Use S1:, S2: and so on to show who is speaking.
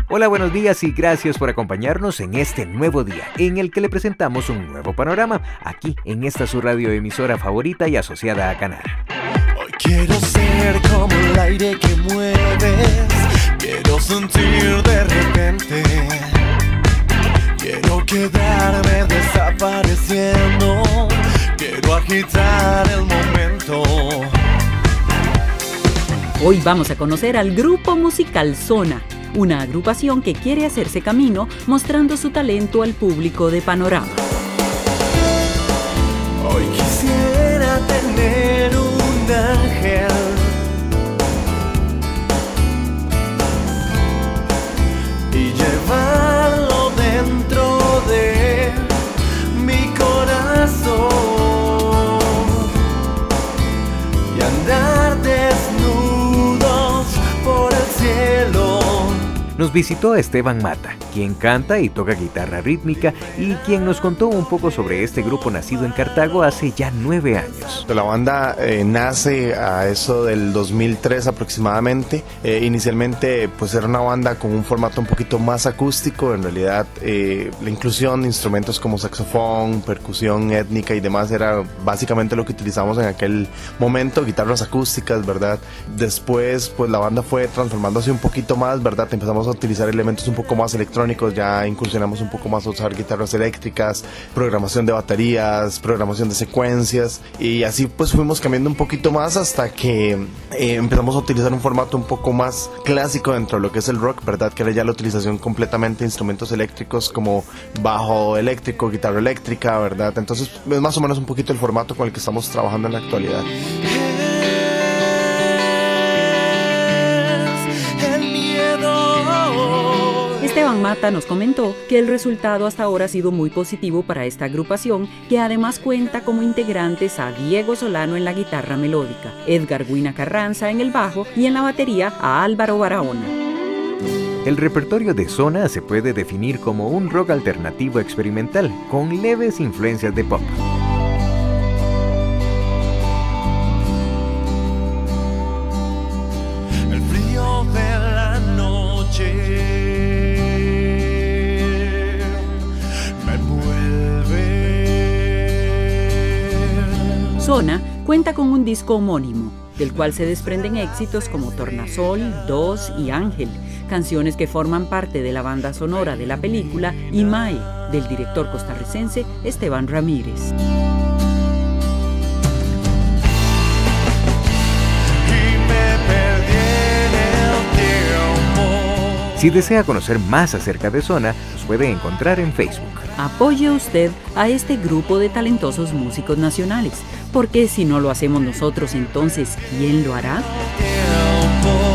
S1: Hola, buenos días y gracias por acompañarnos en este nuevo día en el que le presentamos un nuevo panorama aquí en esta su radioemisora favorita y asociada a Canara.
S2: Hoy quiero ser como el aire que mueves, quiero sentir de repente, quiero quedarme desapareciendo, quiero agitar el momento.
S3: Hoy vamos a conocer al grupo musical Zona, una agrupación que quiere hacerse camino mostrando su talento al público de Panorama.
S2: Hoy quisiera tener un ángel y llevarlo dentro de mi corazón y andar desnudos por el cielo.
S1: Nos visitó Esteban Mata, quien canta y toca guitarra rítmica y quien nos contó un poco sobre este grupo nacido en Cartago hace ya 9 años.
S4: La banda nace a eso del 2003 aproximadamente. Inicialmente pues era una banda con un formato un poquito más acústico. En realidad la inclusión de instrumentos como saxofón, percusión étnica y demás era básicamente lo que utilizamos en aquel momento, guitarras acústicas, ¿verdad? Después pues la banda fue transformándose un poquito más, ¿verdad? Empezamos a utilizar elementos un poco más electrónicos, ya incursionamos un poco más a usar guitarras eléctricas, programación de baterías, programación de secuencias y así pues fuimos cambiando un poquito más hasta que empezamos a utilizar un formato un poco más clásico dentro de lo que es el rock, ¿verdad? Que era ya la utilización completamente de instrumentos eléctricos como bajo eléctrico, guitarra eléctrica, ¿verdad? Entonces es más o menos un poquito el formato con el que estamos trabajando en la actualidad.
S3: Esteban Mata nos comentó que el resultado hasta ahora ha sido muy positivo para esta agrupación, que además cuenta como integrantes a Diego Solano en la guitarra melódica, Edgar Guina Carranza en el bajo y en la batería a Álvaro Barahona.
S1: El repertorio de Zona se puede definir como un rock alternativo experimental con leves influencias de pop.
S2: El frío de la noche
S3: Zona cuenta con un disco homónimo, del cual se desprenden éxitos como Tornasol, Dos y Ángel, canciones que forman parte de la banda sonora de la película Imae, del director costarricense Esteban Ramírez.
S1: Si desea conocer más acerca de Zona, nos puede encontrar en Facebook.
S3: Apoye usted a este grupo de talentosos músicos nacionales, porque si no lo hacemos nosotros, entonces, ¿quién lo hará?